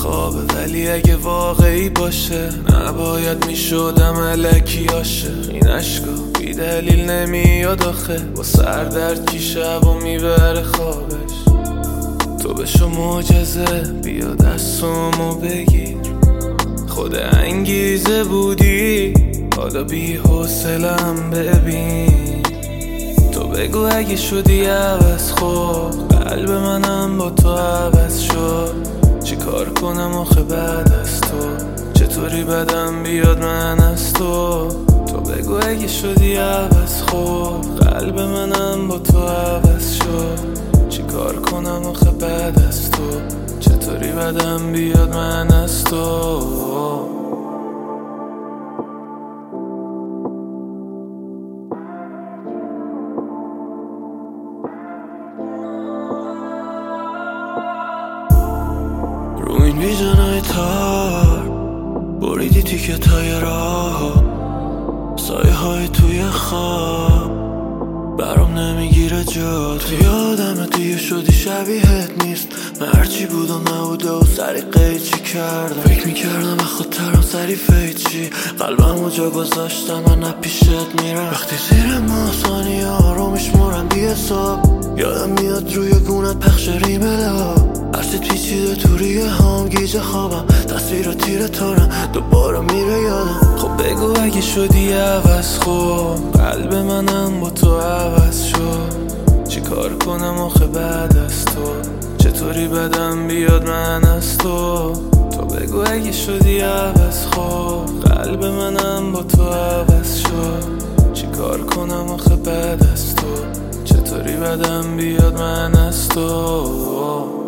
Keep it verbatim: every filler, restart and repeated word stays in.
خوابه، ولی اگه واقعی باشه نباید میشدم الکی عاشق. این عشقا بی دلیل نمیاد آخه، با سردرد کی شب و میبره خوابش. تو بشو معجزه بیا دستامو بگیر، خود انگیزه بودی حالا بی حوصله‌ام ببین. تو بگو اگه شدی عوض، خب قلب منم با تو عوض شد. چی کار کنم آخه بعد از تو، چطوری بدم بیاد من از تو. تو بگو اگه شدی عوض، خب قلب منم با تو عوض شد. چی کار کنم آخه بعد از تو، چطوری بدم بیاد من از تو. رو این ویژنای تار بریدی تیکت های راه، سایه های توی خواب برام نمیگیره جا. تو یادم دیگه شدی شبیهت نیست، من هرچی بود و نبوده و سری قید چی کردم. فکر میکردم از خودترم سری فید چی، قلبم و جا گذاشتم من پیشت میرم. وقتی زیر ماسانی ها رو میشمورم بی حساب، یادم میاد روی گونت پخش ریملا. هرچی پیچیده تو ریه هم گیجه خوابم، تصویر و تیر تارم دوباره میره یادم. خب بگو اگه شدی عوض، خب قلب منم با تو عوض شد. چی کار کنم آخه بعد از تو، چطوری بدم بیاد من از تو. تو بگو اگه شدی عوض، خب قلب منم با تو عوض شد. چی کار کنم آخه بعد از تو، چطوری بدم بیاد من از تو.